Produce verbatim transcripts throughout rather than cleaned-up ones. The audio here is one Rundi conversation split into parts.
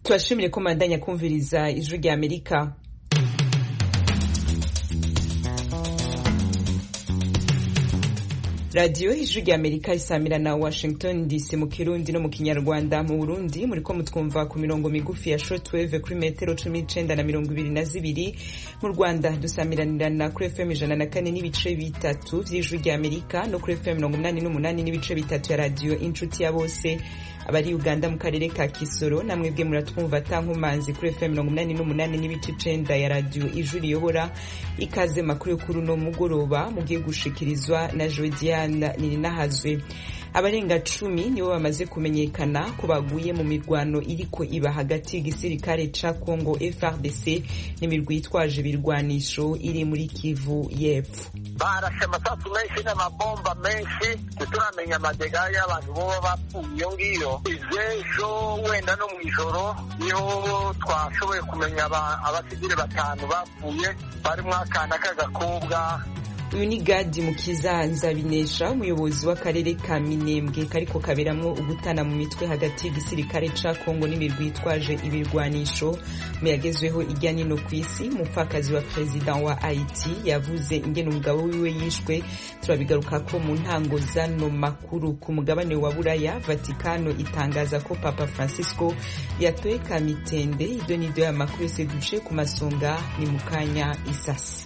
Tubashimire ko mandanya kumviriza ijwi rya Amerika. Radio ijwi rya Amerika isamira na Washington D C mu Kirundi no mu Kinyarwanda. Mu Burundi muriko mutwumva ku mirongo migufi ya shortwave kuri metero cumi n'icenda na mirongo ibiri na zibiri. Mu Rwanda dusamiranirana kuri F M ijana na kane n'ibice bitatu vy'ijwi rya Amerika no kuri F M mirongo umunani n'umunani n'ibice bitatu ya radio Inshuti ya Bose. Abari Uganda mu karere ka Kisoro namwebwe muratwumva tankumanzi kuri F M mirongo umunani n'umunani n'ibice icenda ya radio Ijwi riyobora. Ikaze makuru y'ukuru no mugoroba mugiye gushikirizwa na Jodiane Nininahazwe. Abarenga cumi nibo bamaze kumenyekana ko baguye mu mirwano iriko iba hagati y'igisirikare ca Congo F A R D C n'imirwi yitwaje ibirwanisho iri muri Kivu y'Epfo. Barashe amasasu menshi n'amabomba menshi, turamenya amadega y'abantu boba bapfuye iyo ngiyo. Ejo wenda no mw'ijoro niho twashoboye kumenya abasivile batanu bapfuye barimwo akana k'agakobwa. Uyu ni Gadi Mukiza Nzabinesha, umuyobozi w'akarere ka Minembwe kariko kaberamwo ugutana mu mitwe hagati y'igisirikare ca Congo n'imirwi yitwaje ibirwanisho. Muyagezweho irya nino kw'isi, umupfakazi wa perezida wa Haiti yavuze ingene umugabo wiwe yishwe. Turabigaruka ko mu ntango zano makuru. Ku mugabane wa Buraya, Vatikano itangaza ko Papa Francisco yatoye Kamitende. Ido nido ya makuru yose duce ku masonga ni mukanya isasi.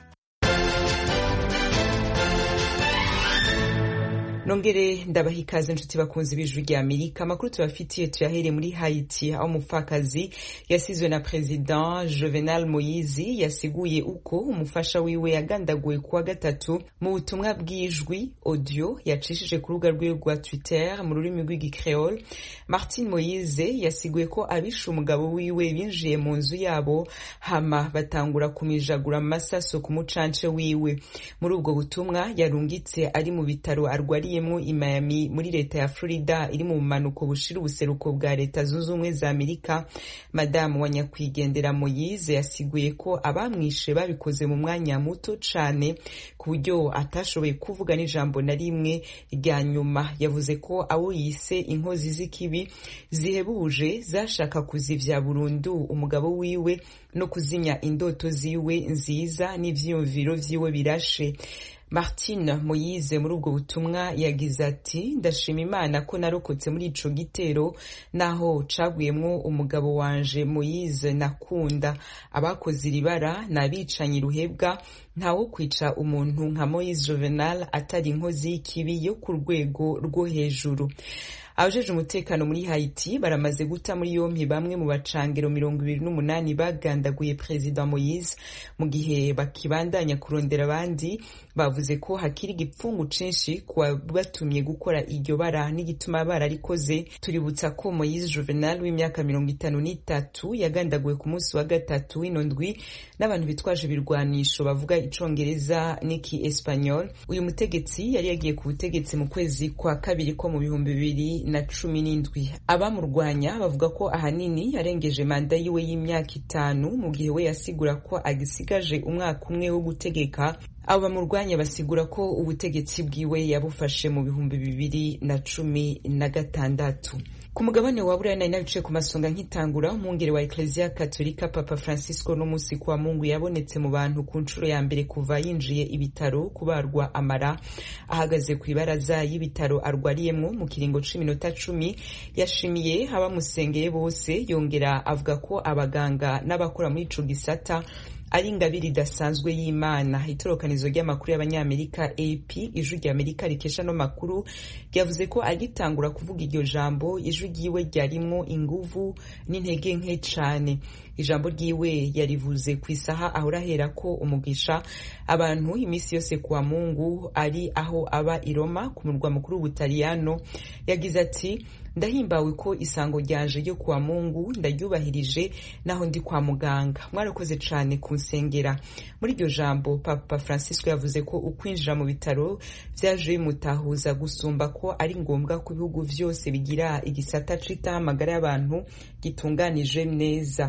Nongere ndabaha ikaze nshuti bakunzi b'ijwi rya Amerika. Amakuru tubafitiye tuyahere muri Haiti, aho umupfakazi yasizwe na President Jovenel Moise yasiguye uko umufasha wiwe yagandaguwe kuwa gatatu. Mu butumwa bw'ijwi audio yacishije ku rubuga rwe rwa Twitter mu rurimi rw'Igikreole, Martin Moise yasiguye ko abishe umugabo wiwe binjiye mu nzu yabo hama batangura kumijagura amasaso ku mucance wiwe. Muri ubwo butumwa yarungitse ari mu bitaro arwariye mu i Miami muri leta ya Florida iri mu manuko bushira ubuseruko bwa leta zunze ubumwe za Amerika. Madamu wa nyakwigendera Moise yasiguye ko abamwishe babikoze mu mwanya muto cane ku buryo atashoboye kuvuga n'ijambo na rimwe rya nyuma. Yavuze ko abo yise inkozi z'ikibi zihebuje zashaka kuzivya burundu umugabo wiwe no kuzinya indoto ziwe nziza n'ivyiyumviro vyiwe birashe. Martin Moise muri ubwo butumwa yagize ati, ndashima Imana ko narokotse muri ico gitero naho caguyemwo umugabo wanje Moise nakunda. Abakoze iribara n'abicanyi ruhebwa, ntawo kwica umuntu nka Moise Jovenal atari inkozi y'ikibi yo ku rwego rwo hejuru. Abajeje umutekano muri Haiti baramaze guta muri yompi bamwe mu bacangero mirongo ibiri n'umunani bagandaguye President Moise mu gihe bakibandanya kurondera abandi. Bavuze ko hakiri igipfungu cinshi kuwa batumye gukora iryo bara n'igituma bararikoze. Tuributsa ko Moise Jovenal w'imyaka mirongo itanu n'itatu yagandaguwe ku munsi wa gatatu w'ino ndwi n'abantu bitwaje ibirwanisho bavuga icongereza n'iki Espanyol. Uyu mutegetsi yari yagiye ku butegetsi mu kwezi kwa kabiri ko mu bihumbi bibiri na cumi n'indwi. Abamurwanya bavuga ko ahanini yarengeje manda yiwe y'imyaka itanu mu gihe we yasigura ko agisigaje umwaka umwe wo gutegeka. Abo bamurwanya basigura ko ubutegetsi bwiwe yabufashe mu bihumbi bibiri na cumi na gatandatu. Ku mugabane wa Buraya nari nabice ku masonga nkitangura, umwungere wa Ecclesia Katolika Papa Francisco no musi kwa Mungu yabonetse mu bantu ku ncuro ya mbere kuva yinjiye ibitaro kubarwa amara. Ahagaze ku ibaraza y'ibitaro arwariyemwo mu kiringo c'iminota cumi, yashimiye abamusengeye bose, yongera avuga ko abaganga n'abakora muri ico gisata ari ingabire idasanzwe y'Imana. Itorokanizo ry'amakuru y'abanyamerika A P ijwi rya Amerika rikesha no makuru ryavuze ko agitangura kuvuga iryo jambo ijwi ryiwe ryarimwo inguvu n'intege nke cane. Ijambo ryiwe yarivuze ku isaha ahora hera ko umugisha abantu imisi yose kuwa Mungu ari aho aba i Roma ku murwa mukuru w'Ubutaliyano. Yagize ati, ndahimbawe ko isango ryanje ryo kuwa Mungu ndaryubahirije naho ndi kwa muganga. Mwarakoze cane kunsengera. Muri iryo jambo Papa Francisco yavuze ko ukwinjira mu bitaro vyaje bimutahuza gusumba ko ari ngombwa ko ibihugu vyose bigira igisata cita amagara y'abantu gitunganije neza.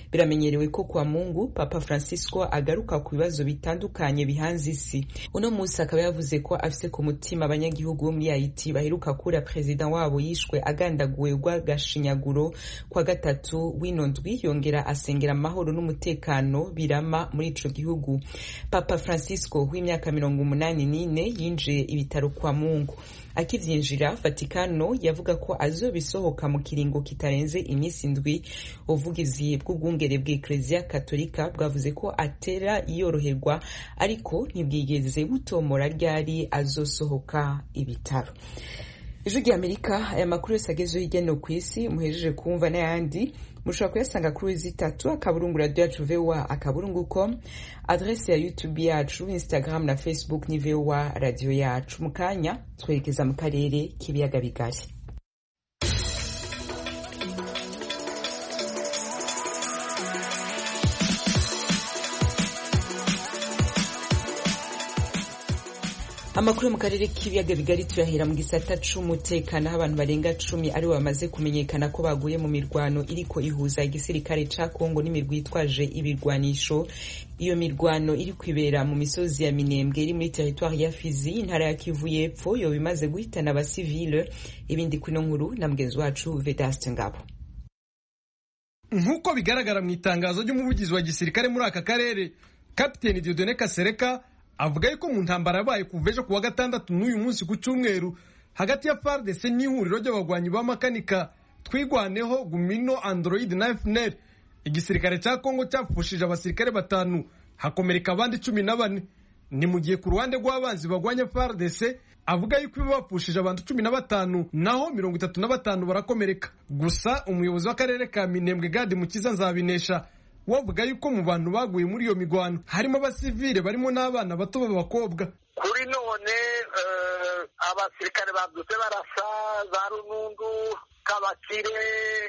biramenyerewe ko kwa Mungu Papa Francisco agaruka ku bibazo bitandukanye bihanze isi. Uno munsi akaba yavuze ko afise ku mutima abanyagihugu bo muri Haiti baheruka kura president wabo yishwe agandaguwe rw'agashinyaguro kwa gatatu w'ino ndwi, yongera asengera amahoro n'umutekano birama muri ico gihugu. Papa Francisco w'imyaka mirongo umunani n'ine yinjiye ibitaro kwa Mungu. Akivyinjira, Vatikano yavuga ko azobisohoka mu kiringo kitarenze imisi indwi. Ubuvugizi bw'ubwungere bw'Eklezia Katolika bwavuze ko atera yoroherwa ariko ntibwigeze butomora ryari azosohoka ibitaro. Ijwi ry'Amerika, aya makuru yose agezeho hirya no kw'isi muhejeje kumva n'ayandi mushobora kuyasanga kuri zitatu akaburungu radio yacu V O A akaburungu com, adresse ya YouTube yacu, Instagram na Facebook ni V O A radio yacu. Mukanya twerekeza mu karere k'ibiyaga bigari. Amakuru mu karere k'ibiyaga bigari tuyahera mu gisata c'umutekano, abantu barenga cumi ari bamaze kumenyekana ko baguye mu mirwano iriko ihuza igisirikare ca Kongo n'imirwi yitwaje ibirwanisho. Iyo mirwano iri kwibera mu misozi ya Minembwe iri muri territoire ya Fizi, intara ya Kivu y'Epfo, yo bimaze guhitana abasivile. Ibindi kwino nkuru na mugenzi wacu Vedaste Ngabo. Nkuko bigaragara mu itangazo ry'umuvugizi wa gisirikare muri aka karere, Kapiteni Dieudonné Kasereka avuga yuko mu ntambara yabaye kuva ejo kuwa gatandatu n'uyu munsi ku cyumweru hagati ya F A R D C n'ihuriro ry'abagwanyi b'amakanika Twigwaneho, Gumino, Android na F N L, igisirikare cya Kongo cyapfushije abasirikare batanu hakomereka abandi cumi na bane. Ni mu gihe ku ruhande rw'abanzi bagwanya F A R D C avuga yuko bapfushije abantu cumi na batanu naho mirongo itatu na batanu barakomereka. Gusa umuyobozi w'akarere ka Minembwe Gadi Mukiza Nzabinesha wavuga yuko mu bantu baguye muri iyo migwano harimo abasivile barimo n'abana bato b'abakobwa. Kuri none uh, abasirikare babyutse barasa za Runundu, Kabakire,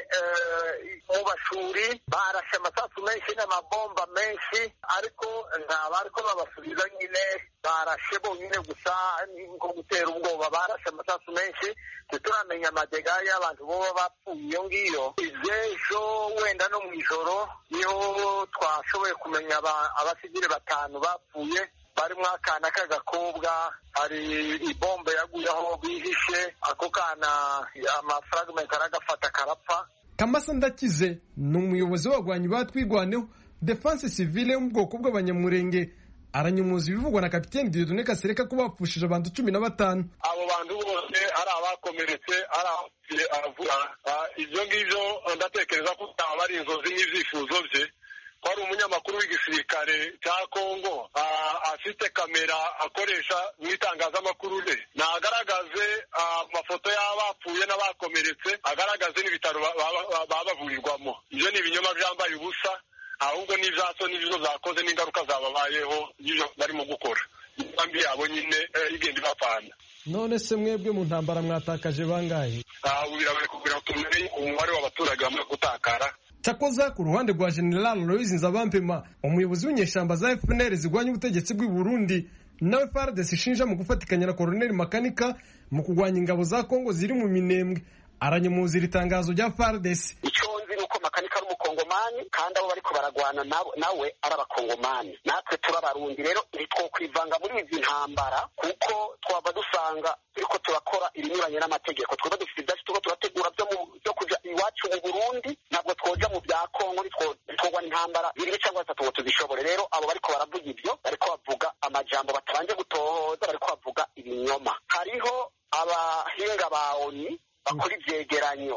uh, mu bashuri barashe amasasu menshi n'amabomba menshi, ariko ntabariko babasubiza nyine, barashe bonyine gusa nko gutera ubwoba, barashe amasasu menshi. Turamenya amadega y'abantu boba bapfuye iyo ngiyo. Izejo wenda no mu ijoro niho twashoboye kumenya abasivile batanu bapfuye, barimo akana k'agakobwa, hari ibombe yaguyeho bihishe, ako kana amafragment aragafata karapfa. Kamasa Ndakize ni umuyobozi w'abagwanyi ba Twigwaneho Defense Civile yo mu bwoko bw'abanyamurenge, aranyumuza ibivugwa na Kapiteni Dieudonné Kasereka ko bapfushije abantu cumi na batanu. Abo bantu bose ari abakomeretse, ari avuga ibyo ngibyo, ndatekereza ko aba ari inzozi n'ivyifuzo bye. Kwari umunyamakuru w'igisirikare cya Kongo afite kamera akoresha mu itangazamakuru le, nagaragaze amafoto y'abapfuye n'abakomeretse, agaragaze n'ibitaro babavurirwamo. Ibyo ni ibinyoma byambaye ubusa, ahubwo n'ivyaso n'ivyo zakoze n'ingaruka zababayeho n'ivyo barimo gukora. Imbi yabo nyine igenda ibapfana. None se mwebwe mu ntambara mwatakaje bangahe? Ah, ubirabe kugira tumenye umubare w'abaturage bamwe gutakara. Cyakoza ku ruhande rwa General Aloys Nzabampema, umuyobozi w'inyeshamba za F N L zigwanya ubutegetsi bw'i Burundi, nawe F A R D C ishinja mu gufatikanya na Colonel Makanika mu kugwanya ingabo za Kongo ziri mu Minembwe, aranyemuza iri tangazo rya F A R D C. Icyo nzi nuko Makanika ari umukongomani kandi abo bariko baragwana nawe ari abakongomani, natwe turabarundi. Rero ntitwokwivanga muri izi ntambara kuko twaba dusanga turiko turakora ibinyuranye n'amategeko. Twaba dufite ibyacu tuko turategura byo kuja iwacu mu Burundi, ntabwo twoja mu bya Kongo, twogwa intambara bibiri cyangwa bitatu ngo tuzishobore. Rero abo bariko baravuga ibyo, bariko bavuga amajambo batabanje gutohoza, bariko bavuga ibinyoma. Hariho abahinga ba O N U bakora ivyegeranyo,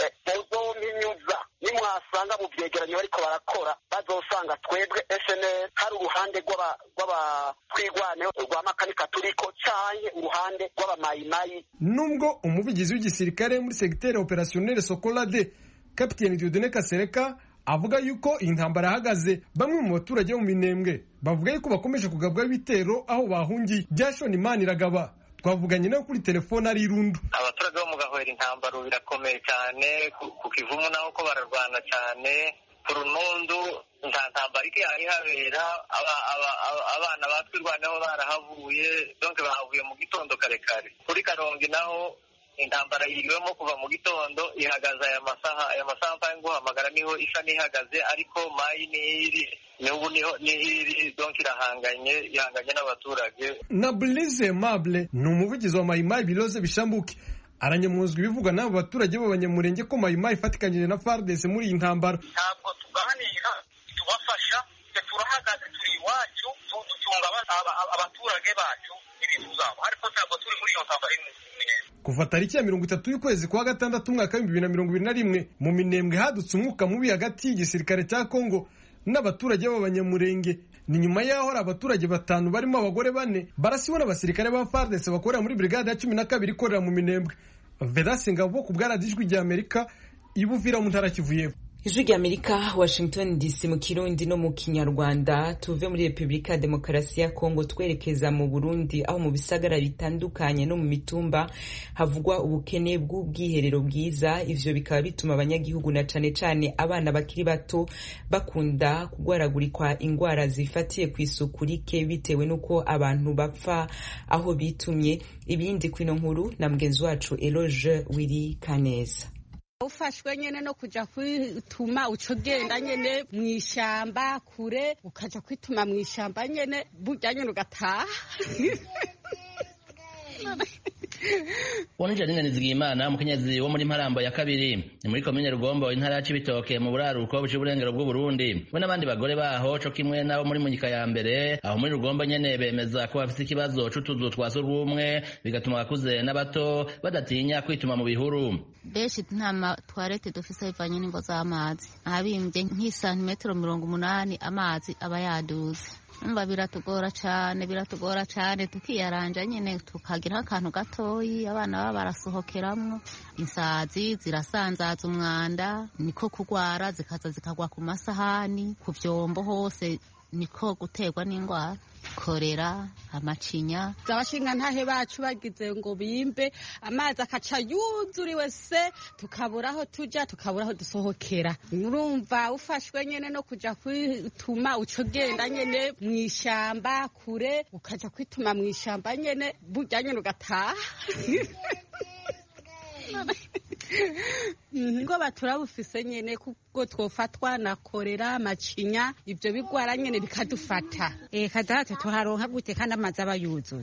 muzominyuza nimwasanga mu vyegeranyo bariko barakora, bazosanga twebwe S N L hari uruhande rw'aba Twigwaneho rwa Makanika turiko canke uruhande rw'abamayimayi. Nubwo umuvugizi w'igisirikare muri secteur opérationnel Sokolade Kapiteni Dieudonné Kasereka avuga yuko intambara yahagaze, bamwe mu baturage bo mu Minembwe bavuga yuko bakomeje kugabwa ibitero aho bahungiye. Byashoni Imana iragaba twavuganye nawe kuri telefone ari Irundu. Abaturage bo mu Gahwera intambara birakomeye cyane, ku Kivumu naho ko bararwana cyane, ku Runundu nta ntambara iki yari habera, abana batwirwaneho barahavuye, donc bahavuye mu gitondo kare kare. Kuri Karongi naho intambara yiriwemo kuva mu gitondo ihagaze aya masaha aya masaha mpa nguhamagara niho isa n'ihagaze ariko mayi niri n'ubu niho niri donc irahanganye ihanganye n'abaturage. na Blaise Mable ni umuvugizi wa Mayimayi Biloze Bishambuke aranyamuzwa ibivugwa n'abo baturage b'abanyamurenge ko Mayimayi ifatikanyije na F A R D C muri iyi ntambara. ntabwo tuganira tubafasha turahagaze turi iwacu dutunga abaturage bacu n'ibintu zabo ariko ntabwo turi muri iyo ntambara imwe. Kuva tariki ya mirongo itatu y'ukwezi kwa gatandatu umwaka w'ibihumbi bibiri na mirongo ibiri na rimwe mu Minembwe hadutse umwuka mubi hagati y'igisirikare cya Kongo n'abaturage b'abanyamurenge. Ni nyuma yaho hari abaturage batanu barimo abagore bane barasiwe n'abasirikare ba F A R D C bakorera muri brigade ya cumi na kabiri ikorera mu Minembwe. Vedaste Ngabo ku bwaradijwi rya Amerika ibuvira mu ntara Kivu y'Epfo. Ijwi rya Amerika, Washington D C mu Kirundi no mu Kinyarwanda. Tuve muri Republika ya Demokarasi ya Kongo twerekeza mu Burundi aho mu bisagara bitandukanye no mu mitumba havugwa ubukene bw'ubwiherero bwiza. Ivyo bikaba bituma abanyagihugu na cane cane abana bakiri bato bakunda kugwaragurikwa ingwara zifatiye ku isuku rike bitewe nuko abantu bapfa aho bitumye. Ibindi kwino nkuru na mugenzi wacu Eloge Wiri Kaneza. Ufashwe nyene no kuja kwituma uco genda nyene mwishamba kure ukaja kwituma mwishamba nyene burya nyene ugataha. Wonje ninganiziga Imana umukenyezi wo muri Mparambo ya kabiri ni muri komine Rugombo intara ya Cibitoke mu buraruko bw'uburengero bw'u Burundi. We n'abandi bagore baho co kimwe nabo muri Munyika ya mbere aho muri Rugombo nyene bemeza ko bafite ikibazo c'utuzu twa surwumwe bigatuma abakuze n'abato badatinya kwituma mu bihuru. Beshi ntama twarete dufise ivanye n'ingo z'amazi abimbye nk'isantimetero mirongo umunani amazi aba yaduze. Mba biratugora cyane biratugora cyane tukiyaranja nyene tukagira akantu gatoyi abana baba barasohokeramwo insazi zirasanzaza umwanda niko kugwara zikaza zikagwa ku masahani ku vyombo hose niko guterwa n'ingwara korera amacinya. Abashinga ntahe bacu bagize ngo bimbe amazi akaca yuzuriwe se tukaburaho tuja tukaburaho dusohokera. Urumva ufashwe nyene no kuja kwituma uco genda nyene mwishamba kure ukaja kwituma mwishamba nyene burya nyene ugataha. Ngo baturabufise nyene kuko twofatwa na korera amacinya ivyo bigwara nyene bikadufata. Eh kadate tuharonka gute kandi amazi abayuzuye.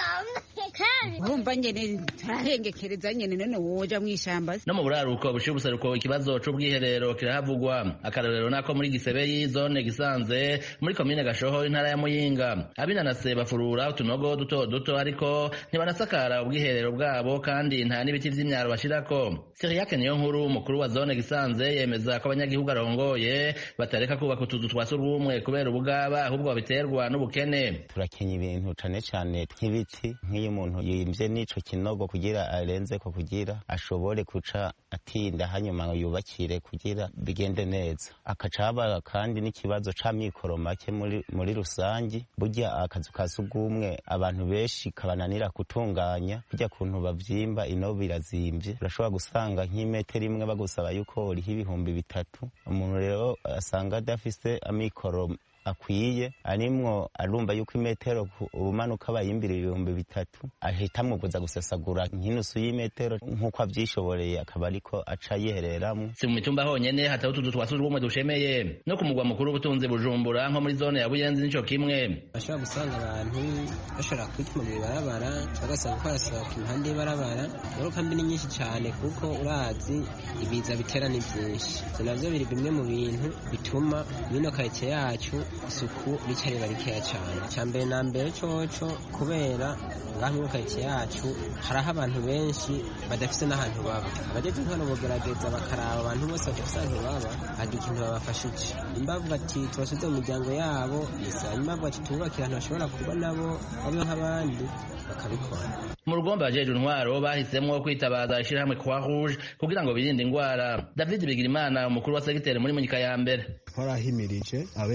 Urumva nyene turahengekereza nyene none woja mwishamba. No mu buraruko bushiye ubuseruko ikibazo c'ubwiherero kirahavugwa. Akarorero nako muri Gisebeyi zone Gisanze muri komine Gashoho intara ya Muyinga. Abinanase bafurura utunogo duto duto ariko ntibanasakara ubwiherero bwabo kandi nta n'ibiti vy'imyaro bashirako. Siriake niyo nkuru mukuru wa zone Gisanze yemeza ko abanyagihugu arongoye batareka kubaka utuzu twa surwumwe kubera ubugaba ahubwo babiterwa n'ubukene. Turakenya ibintu cane cane nk'ibiti nk'iyo umuntu yimvye n'ico kinogo kugira arenze ko kugira ashobore kuca atinda hanyuma yubakire kugira bigende neza. Akacaba kandi n'ikibazo ca mikoro make muri muri rusangi burya akazu ka surwumwe abantu benshi kabananira kutunganya burya kuntu bavyimba ino birazimvye urashobora gusanga nk'imetero imwe bagusaba yuko uriho ibihumbi bitatu. Umuntu rero asanga adafise amikoro akwiye arimwo arumva yuko imetero ubumanuka bayimbira ibihumbi bitatu ahita muguza gusesagura nk'inusu y'imetero nk'uko avyishoboreye akaba ariko aca yihereramwo. Si mu mitumba honyene hataho utuzu twa surwumwe dushemeye no ku mugwa mukuru w'ubutunzi Bujumbura nko muri zone ya Buyenzi nico kimwe. Bashobora gusanga abantu bashobora kwituma mu ibarabara bagasanga ko barasohoka impande y'ibarabara. Ingaruka mbi ni nyinshi cyane kuko urazi ibiza bitera ni byinshi. Ivyo navyo biri bimwe mu bintu bituma mino karitsiye yacu isuku rica riba rikeya cyane. Cyambere na mbere coco kubera ngaho mu karitsiye yacu haraho abantu benshi badafise n'ahantu baba. Abajeje hano bogerageza bakaraba abantu bose badafise ahantu baba hari ikintu babafashije. Imbavuga ati tubasubize mu miryango yabo isa imbavuga ati tububakira ahantu bashobora kuba nabo babeho nk'abandi bakabikora. Mu Rugombo abajeje intwaro bahisemwo kwitabaza ishirahamwe Croix Rouge kugira ngo birinde ingwara. David Bigirimana umukuru wa segiteri muri Munyika ya mbere twarahimirije abene gihugu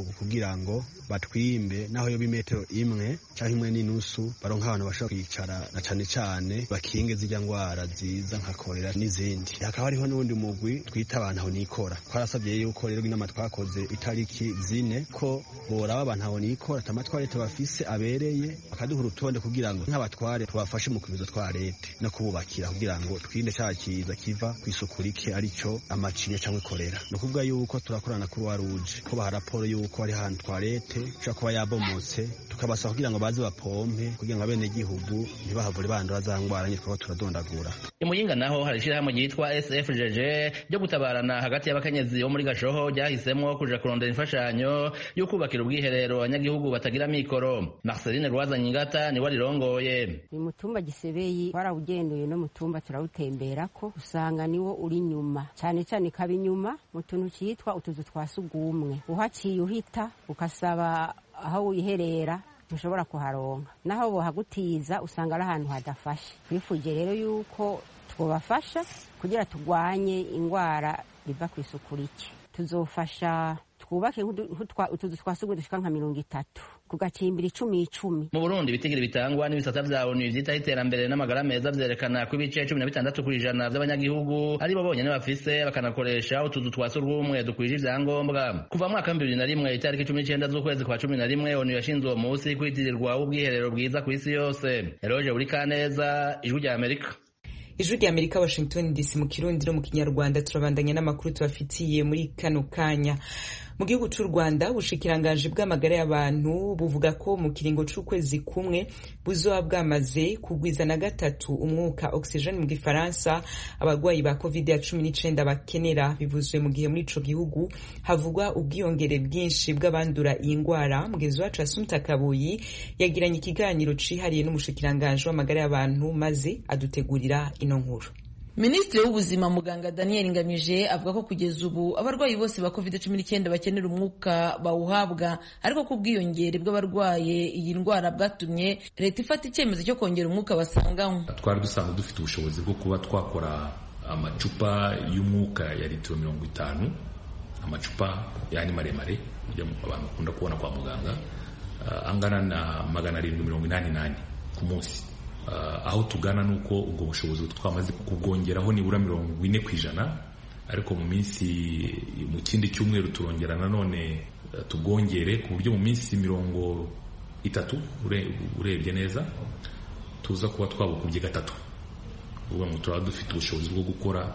gihugu kugira ngo batwimbe naho yo bimetero imwe canke imwe n'inusu baronka abantu bashobora kwicara na cane cane bakinge zirya ngwara ziza nka kolera n'izindi. Hakaba hariho n'ubundi mugwi twita abantu aho nikora, twarasabye yuko rero inama twakoze itariki zine ko boraba abantu aho nikora atamatware tubafise abereye bakaduha urutonde kugira ngo nk'abatware tubafashe mu kubizo twa leta no kububakira kugira ngo twinde ca kiza kiva kw'isuku rike arico amacinya cyangwa kolera. No kuvuga yuko turakorana kuri waruje ko baha raporo yuko ari ahantu twarete ushobora kuba yabomotse tukabasaba kugira ngo baze bapompe kugira ngo abene gihugu ntibahavure bandura za ngwara nyine twaba turadondagura. Imuyinga naho hari ishirahamwe ryitwa S F G G ryo gutabarana hagati y'abakenyezi bo muri Gashoho ryahisemwo kuja kurondera imfashanyo yo kubakira ubwiherero abanyagihugu batagira mikoro. Marceline Rwazanyingata ni warirongoye. Ni mutumba Gisebeyi warawugenduye no mutumba turawutemberako usanga niwo uri nyuma cyane cyane kabi nyuma mu tuntu cyitwa utuzu twasugumwe uhaciye uhita ukasaba aho wiherera ntushobora kuharonka naho bohagutiza usanga ari ahantu hadafashe. Twifuje rero yuko twobafasha kugira tugwanye ingwara riva ku isuku rike. Tuzofasha twubake utuzu twasugumwe dushika nka mirongo itatu kugacimbira icumi icumi. Mu Burundi ibitigiri bitangwa n'ibisata vya O N U vyitaho iterambere n'amagara meza vyerekana ko ibice cumi na bitandatu kw'ijana vy'abanyagihugu aribo bonyene bafise bakanakoresha utuzu twa surwumwe dukwije ivyangombwa. Kuva mu mwaka wa bibiri na rimwe itariki cumi n'icenda z'ukwezi kwa cumi na rimwe O N U yashinze uwo musi kwitirirwa ubwiherero bwiza kw'isi yose. Eroje Burikaneza, Ijwi rya Amerika. Ijwi rya Amerika, Washington D C mu Kirundi no mu Kinyarwanda. Turabandanya n'amakuru tubafitiye muri kano kanya. Mu gihugu c'u Rwanda ubushikiranganje bw'amagara y'abantu buvuga ko mu kiringo c'ukwezi kumwe buzoba bwamaze kugwiza na gatatu umwuka oxygene mu gifaransa abagwayi ba covid cumi n'icenda bakenera. Bivuzwe mu gihe muri ico gihugu havugwa ubwiyongere bwinshi bw'abandura iyi ngwara. Mugezi wacu Asumta Kabuyi yagiranye ikiganiro cihariye n'umushikiranganje w'amagara y'abantu maze adutegurira ino nkuru. Minisitiri w'ubuzima muganga Daniel Ngamije avuga ko kugeza ubu abarwayi bose ba covid cumi n'icyenda bakenera umwuka bawuhabwa, ariko ku bwiyongere bw'abarwaye iyi ndwara bwatumye leta ifata icyemezo cyo kongera umwuka basanganywe. Twari dusanzwe dufite ubushobozi bwo kuba twakora amacupa y'umwuka ya litiro mirongo itanu, amacupa yani maremare abantu bakunda kubona kwa muganga, uh, angana na magana arindwi mirongo inani nane ku munsi. Uh, aho tugana nuko ubwo bushobozi twamaze kubwongeraho nibura mirongo ine kw'ijana, ariko mu minsi mu kindi cyumweru turongera nanone uh, tubwongere ku buryo mu minsi mirongo itatu ure, urebye neza tuza kuba twabukubye gatatu. Ubu ngo turaba dufite ubushobozi bwo gukora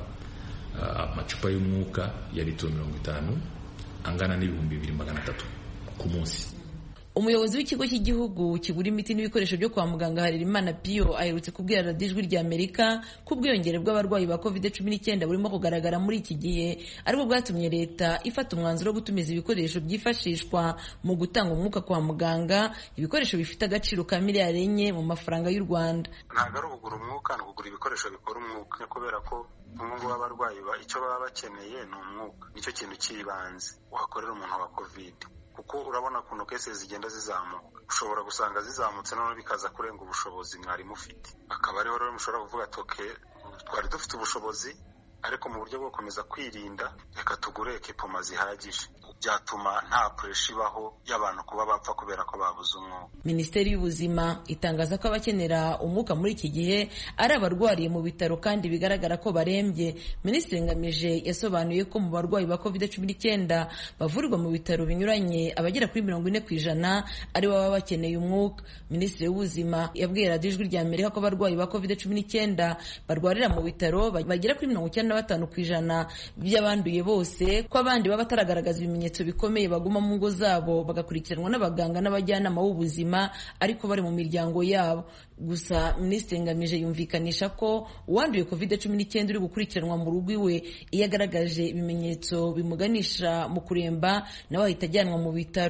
uh, amacupa y'umwuka ya litiro mirongo itanu angana n'ibihumbi bibiri magana atatu ku munsi. Umuyobozi w'ikigo cy'igihugu kigura imiti n'ibikoresho byo kwa muganga Harerimana Pio aherutse kubwira Radio Ijwi rya Amerika ko ubwiyongere bw'abarwayi ba covid cumi n'icyenda burimo kugaragara muri iki gihe, ariko bwatumye leta ifata umwanzuro wo gutumiza ibikoresho byifashishwa mu gutanga umwuka kwa muganga, ibikoresho bifite agaciro ka miliyari enye mu mafaranga y'u Rwanda. Ntabwo ari ukugura umwuka, ni ukugura ibikoresho bikora umwuka, kubera ko umwuga w'abarwayi icyo baba bakeneye ni umwuka, nicyo kintu cy'ibanze wakorera umuntu wa covid. Kuko urabona kuno kese zigenda zizamuka, ushobora gusanga zizamutse none bikaza kurenga ubushobozi mwari mufite. Akaba ariho rero mushobora kuvuga ati okay, twari dufite ubushobozi ariko mu buryo bwo gukomeza kwirinda reka tugure ekipoma zihagije, byatuma nta pressure ibaho y'abantu kuba bapfa kubera ko babuze umwuka. Minisiteri y'ubuzima itangaza ko abakenera umwuka muri iki gihe ari abarwariye mu bitaro kandi bigaragara ko barembye. Minisitiri Ngamije yasobanuye ko mu barwayi ba covid cumi n'icyenda bavurirwa mu bitaro binyuranye abagera kuri mirongo ine kw'ijana ari baba bakeneye umwuka. Minisitiri w'ubuzima yabwiye Radio Ijwi rya Amerika ko abarwayi ba covid cumi n'icyenda barwarira mu bitaro bagera kuri mirongo icyenda na batanu kw'ijana by'abanduye bose, ko abandi baba bataragaragaza ibimenyetso bikomeye baguma mu ngo zabo bagakurikiranwa n'abaganga n'abajyanama b'ubuzima ariko bari mu miryango yabo. Gusa Minisitiri Ngamije yumvikanisha ko uwanduye covid cumi n'icyenda uri gukurikiranwa mu rugo iwe iyo agaragaje ibimenyetso bimuganisha mu kuremba nawe ahita ajyanwa mu bitaro.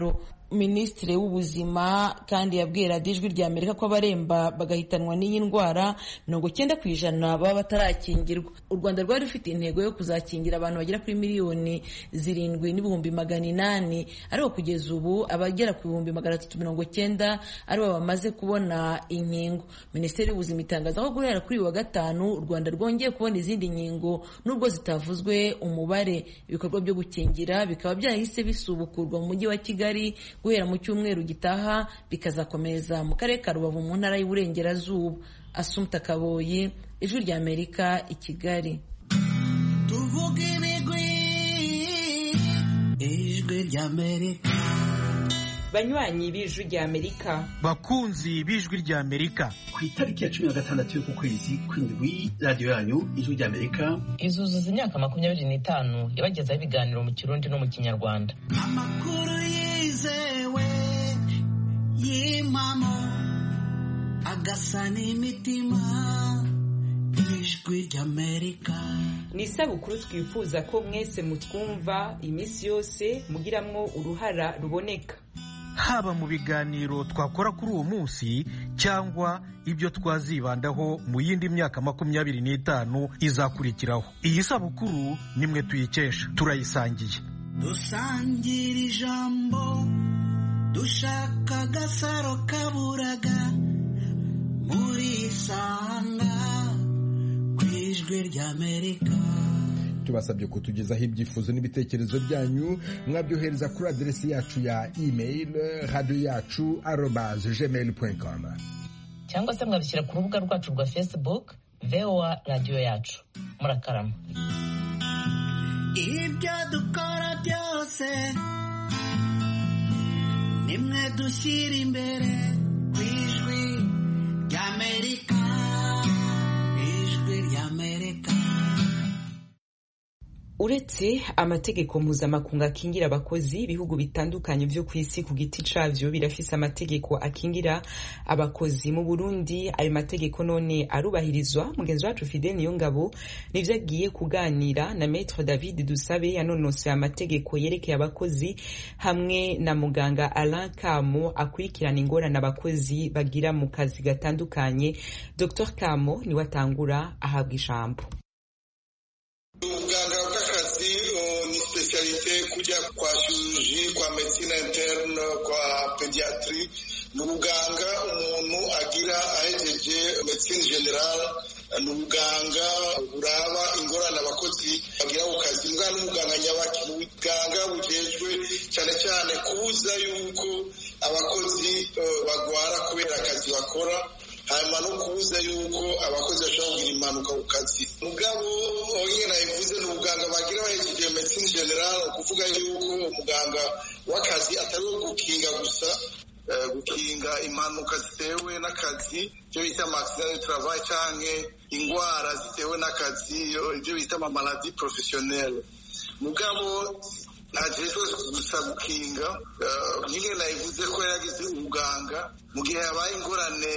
minisitiri w'ubuzima kandi yabwiye radiyo ijwi rya amerika ko abaremba bagahitanwa n'iyi ndwara mirongo icyenda ku ijana baba batarakingirwa. U rwanda rwari rufite intego yo kuzakingira abantu bagera kuri miliyoni zirindwi n'ibihumbi magana inani, ariko kugeza ubu abagera ku bihumbi magana atatu mirongo cyenda aribo bamaze kubona inkingo. Minisiteri y'ubuzima itangaza ko guhera kuri uyu wa gatanu u rwanda rwongeye kubona izindi nkingo nubwo zitavuzwe umubare. Ibikorwa byo gukingira bikaba byahise bisubukurwa mu mujyi wa Kigali guhera mu cyumweru gitaha, bikazakomeza mu karere ka Rubavu mu ntara y'Uburengerazuba. Assumpta Kaboyi, Ijwi rya Amerika, i Kigali. Tuvuge ibigwi, Ijwi rya Amerika. Banywanyi b'Ijwi rya Amerika, bakunzi b'Ijwi rya Amerika, ku itariki ya cumi na gatandatu y'uku kwezi kw'indwi radiyo yanyu Ijwi rya Amerika izuzuza imyaka makumyabiri n'itanu yabagezaho ibiganiro mu Kirundi no mu Kinyarwanda. Amakuru yizewe y'imamo agasa n'imitima. Ijwi rya Amerika ni isabukuru twifuza ko mwese mutwumva iminsi yose mugiramwo uruhara ruboneka, haba mu biganiro twakora kuri uwo munsi cyangwa ibyo twazibandaho mu yindi myaka makumyabiri n'itanu izakurikiraho. Iyi sabukuru nimwe tuyikesha, turayisangiye. Dusangira ijambo, dushaka agasaro kaburaga, muri sanga ku Ijwi rya Amerika. Tubasabye kutugezaho ibyifuzo n'ibitekerezo byanyu, mwabyohereza kuri aderesi yacu ya email radio yacu arobase gmail point com, cyangwa se mwabishyira ku rubuga rwacu rwa Facebook V O A radio yacu. Murakarama. Ibyo dukora byose nimwe dushyira imbere ku Ijwi rya Amerika. Ijwi rya Amerika. Uretse amategeko mpuzamakungu akingira abakozi, ibihugu bitandukanye byo ku isi ku giti cavyo birafise amategeko akingira abakozi. Mu Burundi ayo mategeko none arubahirizwa? Mugenzi wacu Fidel Niyongabo nivyo agiye kuganira na Maître David Dusabe yanonose amategeko yerekeye abakozi hamwe na muganga Alain Kamo akurikirana ingorane abakozi bagira mu kazi gatandukanye. Docteur Kamo ni watangura ahabwa ijambo. Ubuganga bw'akazi ni specialite kujya kwa chirurgie, kwa medicine interne, kwa pediatrie. Ni ubuganga umuntu agira ahejeje medicine general. Ni ubuganga buraba ingorane abakozi bagira ku kazi. Mbwa n'umuganga nyabaki, ubuganga bujejwe cyane cyane kubuza yuko abakozi bagwara kubera akazi bakora, hanyuma no kubuza yuko abakozi bashobora kugira impanuka ku kazi. Mugabo nyine nabivuze ni ubuganga bagira bahejeje medicine general, kuvuga yuko umuganga w'akazi atari wo gukinga gusa, gukinga impanuka zitewe n'akazi, ibyo bita accident du travail, canke ingwara zitewe n'akazi, ibyo bita ama maladie professionnelle. Mugabo ntajejwe gusa gukinga, nyine nabivuze ko yagize ubuganga mu gihe habaye ingorane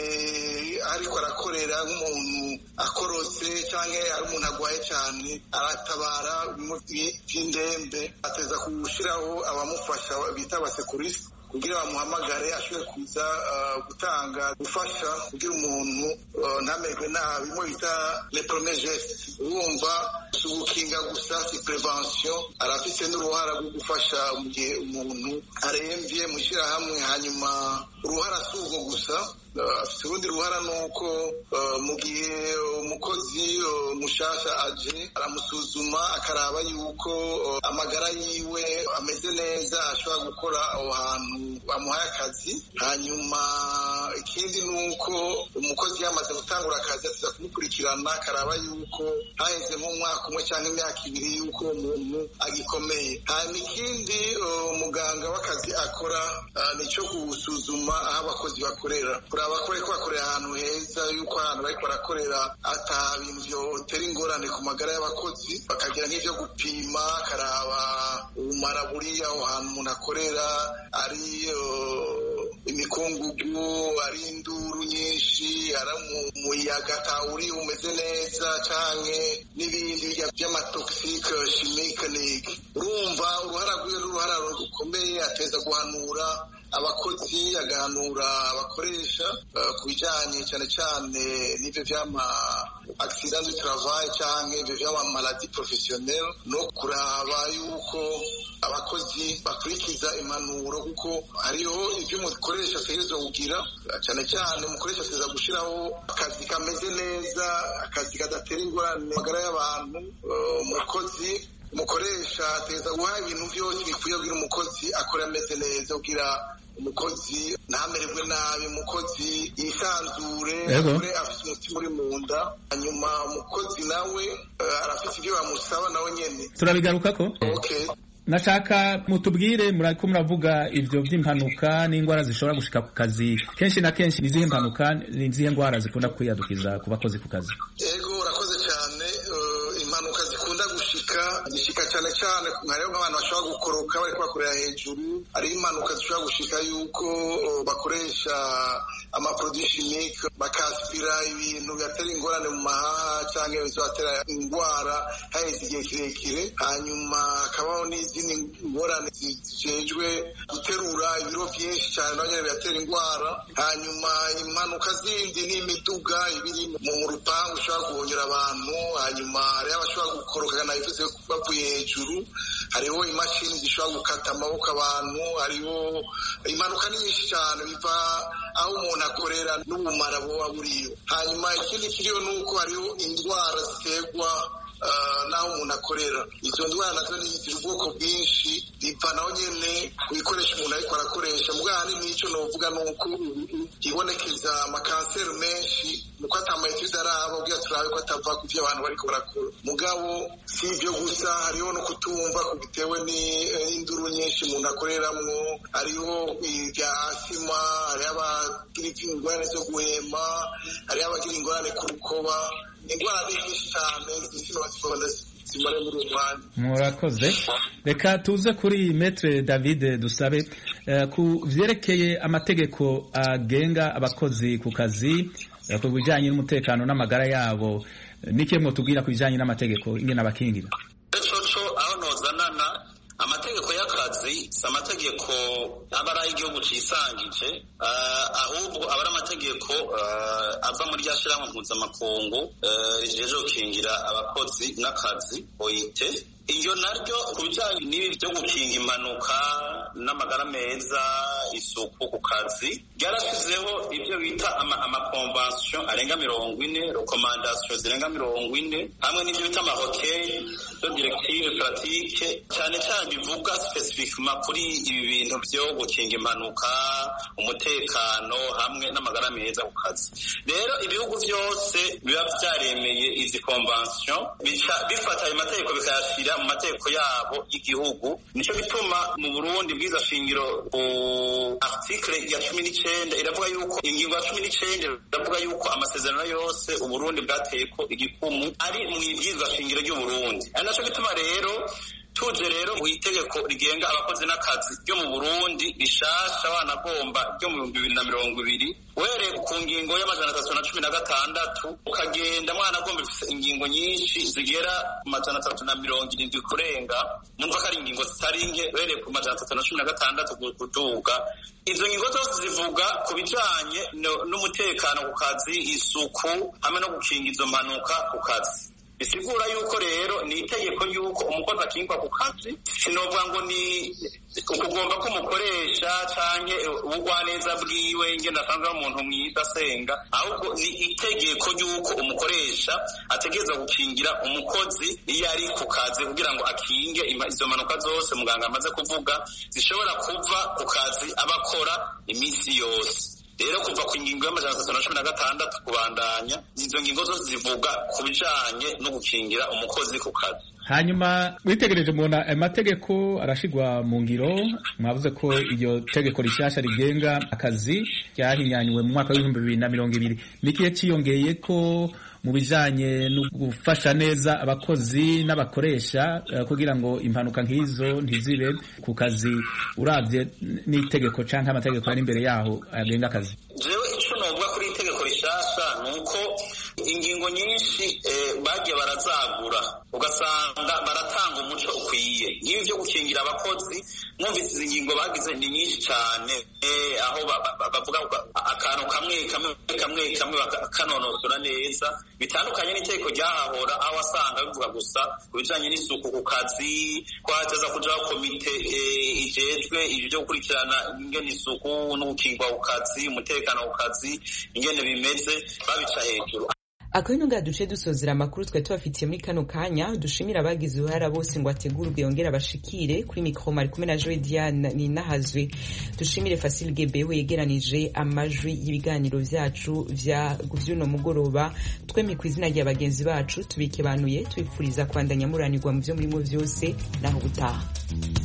ariko arakorera nk'umuntu akorotse cyangwa ari umuntu agwaye cyane, aratabara by'indembe, ateza kuwushyiraho abamufasha bita abasekuriste kugira bamuhamagare ashobore kuza gutanga gufasha kugira umuntu ntamerwe nabi, bimwe bita les premiers gestes. Urumva si ugukinga gusa, si prevention, arafite n'uruhara rwo gufasha mu gihe umuntu aremvye mu shyirahamwe. Hanyuma uruhara si urwo gusa, afite urundi ruhara nuko mu gihe umukozi mushasha aje aramusuzuma akaraba yuko amagara yiwe ameze neza, ashobora gukora aho hantu bamuhaye akazi. Hanyuma ikindi nuko umukozi yamaze gutangura akazi atiza kumukurikirana akaraba yuko haheze nk'umwaka umwe cyangwa imyaka ibiri yuko umuntu agikomeye. Hanyuma ikindi umuganga w'akazi akora nico gusuzuma aho abakozi bakorera, kuraba ko bariko bakorera ahantu heza, yuko ahantu bariko barakorera ata bintu vyotera ingorane ku magara y'abakozi, bakagira nk'ivyo gupima, akaraba ubumara buri aho hantu umuntu akorera, ari imikungugu, ari induru nyinshi, ari umuyaga atawuri umeze neza, canke n'ibindi vy'amatoxique chimique. Urumva uruhara rwiwe n'uruhara rukomeye, ateza guhanura abakozi agahanura abakoresha ku bijyanye cyane cyane n'ibyo vy'ama accident du travail canke ibyo vy'ama maladie professionnelle no kuraba yuko abakozi bakurikiza impanuro kuko hariho ibyo umukoresha ategerezwa kugira cyane cyane umukoresha ategerezwa gushiraho akazi kameze neza, akazi kadatera ingorane magara y'abantu. Umukozi umukoresha ategerezwa guha ibintu byose bikwiye kugira umukozi akora ameze neza, kugira umukozi ntamererwe nabi, umukozi yisanzure, akore afite umutima uri mu nda. Hanyuma umukozi nawe arafite ibyo bamusaba nawe nyene turabigarukako. Okay. Nashaka mutubwire murako muravuga ivyo vy'impanuka n'ingwara zishobora gushika ku kazi kenshi na kenshi nizihe mpanuka nizihe ngwara zikunda kwiyadukiza ku bakozi ku kazi? Ego urakoze cyane. Uh, impanuka zikunda gushika zishika cyane cyane hariho nk'abantu bashobora gukoroka bariko bakorera hejuru. Hari impanuka zishobora gushika yuko uh, bakoresha amaproduit chimique bakaspira ibintu byatera ingorane mu mahaha canke bizatera ingwara haheze igihe kirekire. Hanyuma hakabaho n'izindi ngorane zijejwe guterura ibiro byinshi cyane nabyo biratera ingwara. Hanyuma impanuka zindi n'imiduga ibiri mu rupangu ushobora guhonyera abantu. Hanyuma hariho abashobora gukoroka nabivuze bavuye hejuru. Hariho imashini zishobora gukata amaboko abantu. Hariho impanuka nyinshi cyane biva aho umuntu akorera n'ubumara buba buriyo. Hanyuma ikindi kiriyo nuko hariho indwara ziterwa Uh, naho umuntu akorera. Izo ndwara nazo ni ubwoko bwinshi biva naho nyene ku bikoresho umuntu ariko arakoresha. Mugani n'icyo novuga nuko ibonekeza amakanseri menshi nuko atamayitude araba ubwo turabe ko atava ku byo abantu bariko barakora. Mugabo si ibyo gusa, hariho no kutumva kubitewe n'induru nyinshi umuntu akoreramwo. Hariho ibya asima, hariho abagira ingorane zo guhema, hariho abagira ingorane ku rukoba. Ingwara nyinshi cyane zishobora zimara muri uwo mwanya. Murakoze. Reka tuze kuri Maître David Dusabe uh, ku vyerekeye amategeko agenga uh, abakozi ku kazi uh, ku bijanye n'umutekano n'amagara yabo. Niki mwo tubwira ku bijanye n'amategeko ingene abakingira? Ecoco aho nozanana amategeko y'akazi si amategeko aba ari ay'igihugu cisangije, uh, ahubwo aba ari amategeko uh, ava muri rya shirahamwe mpuzamakungu uh, rijeje gukingira abakozi n'akazi O I T. Iyo naryo ku bijyanye n'ibi byo gukinga impanuka n'amagara meza, isuku ku kazi, ryarashyizeho ibyo bita amakonvansiyo arenga mirongo ine, rekomandasiyo zirenga mirongo ine, hamwe n'ibyo bita amahokeye do directive pratique, cyane cyane bivuga specifiquement kuri ibi bintu byo gukinga impanuka, umutekano hamwe n'amagara meza ku kazi. Rero ibihugu byose biba byaremeye izi konvansiyo bica bifata ayo mategeko bikayashyira mu mategeko yabo y'igihugu. Nico bituma mu Burundi bwiza shingiro ku article ya cumi n'icenda iravuga yuko ingingo ya cumi n'icenda iravuga yuko amasezerano yose Uburundi bwateyeko igikumu ari mu bwiza shingiro ry'u Burundi. Ari naco bituma rero tuje rero mu itegeko rigenga abakozi n'akazi ryo mu Burundi rishasha wanagomba ryo mu bihumbi bibiri na mirongo ibiri, were ku ngingo y'amajana atatu na cumi na gatandatu ukagenda mwana agomba ifise ingingo nyinshi zigera ku majana atatu na mirongo irindwi kurenga, numva ko ari ingingo zitari nke, were ku majana atatu na cumi na gatandatu kuduga. Izo ngingo zose zivuga ku bijanye n'umutekano ku kazi, isuku hamwe no gukinga izo mpanuka ku kazi. Bisigura yuko rero ni itegeko yuko umukozi akingwa ku kazi, sinovuga ngo ni ukugomba ko umukoresha canke ubugwaneza bwiwe ingene asanzwe ari umuntu mwiza asenga, ahubwo ni itegeko yuko umukoresha ategereza gukingira umukozi iyo ari ku kazi kugira ngo akinge izo mpanuka zose muganga amaze kuvuga zishobora kuva ku kazi abakora iminsi yose. Rero kuva ku ngingo y'amajana atatu na cumi na gatandatu kubandanya, izo ngingo zose zivuga ku bijanye no gukingira umukozi ku kazi. Hanyuma witegereje mubona amategeko arashigwa mu ngiro, mwavuze ko iryo tegeko rishasha rigenga akazi ryahinyanywe mu mwaka w'ibihumbi bibiri na mirongo ibiri. Nikiye ciyongeye ko mu bijanye no gufasha neza abakozi n'abakoresha uh, kugira ngo impanuka nk'izo ntizibe ku kazi, uravye n'itegeko canke amategeko ari imbere yaho agenga akazi? Jewe ico novuga kuri itegeko rishasha nuko ingingo nyinshi bagiye barazagura ugasanga baratanga umuco ukwiye nk'ibi byo gukingira abakozi mwumvise izi ngingo bagize ni nyinshi cyane aho bavuga akantu kamwe kamwe kamwe kamwe bakanonosora neza bitandukanye n'iteko ryahahora aho wasanga bivuga gusa ku bijanye n'isuku ku kazi ko hataza kujaho komite ijejwe ibyo byo gukurikirana ingene isuku no gukingwa ku kazi umutekano ku kazi ingene bimeze babica hejuru. Akabino nga duce dusozera amakuru twe tubafitiye muri kano kanya dushimira abagize uruhara bose ngo ategurwe yongera bashikire kuri mikro mari kumwe na Joy Diane ni nahazwe dushimire Facile Gebewe yegeranije amajwi y'ibiganiro vyacu vya guvyuno mugoroba twemi kwizina rya bagenzi bacu tubike banuye twifuriza kwandanya muranirwa mu byo muri mu vyose naho gutaha.